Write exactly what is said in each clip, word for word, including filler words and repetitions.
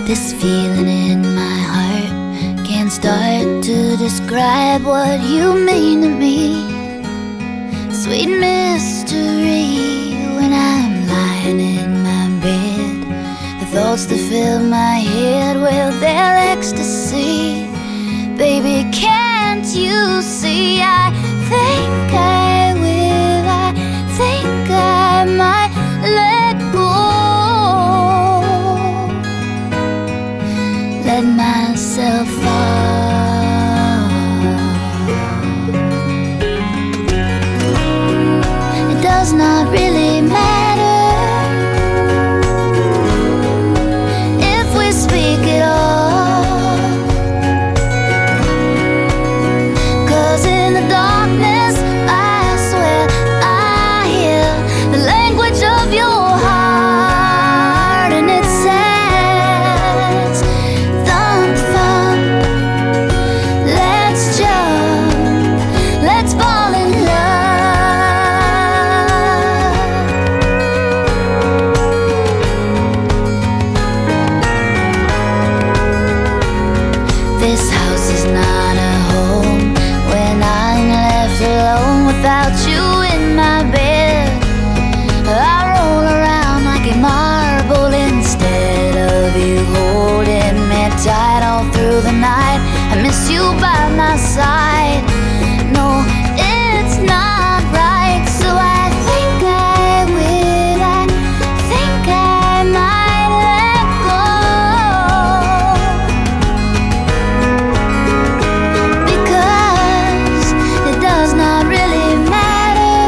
This feeling in my heart can't start to describe what you mean to me. Sweet mystery, when I'm lying in my bed, the thoughts that fill my head, well, they're ecstasy. Baby, can't you see? I think I will, I think I might let go, let myself fall. It does not really matter if we speak it all, 'cause in the darkness I swear I hear the language of your heart, and it says thump thump, let's jump, let's fall in love. This house is not a home when I'm left alone without you in my bed. I roll around like a marble instead of you holding me tight all through the night. I miss you by my side. No, it's not right, so I think I will, I think I might let go, because it does not really matter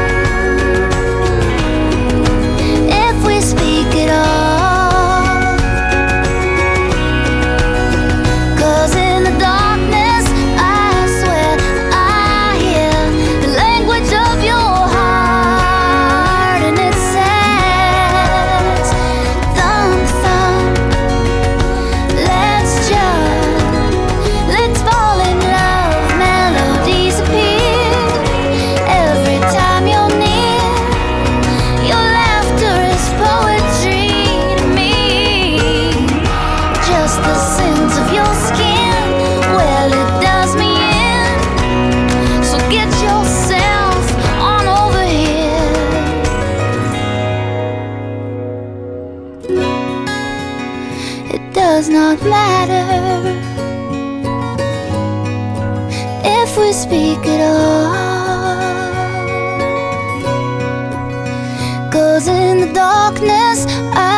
if we speak it all, 'cause in the darkness I swear I hear the language of your heart, and it says thump thump, let's jump, let's fall in love. Melodies appear every time you're near. Your laughter is poetry to me. Just the scent of your skin, well, it does me in. So get yourself on over here. It does not matter if we speak it all, 'cause in the darkness I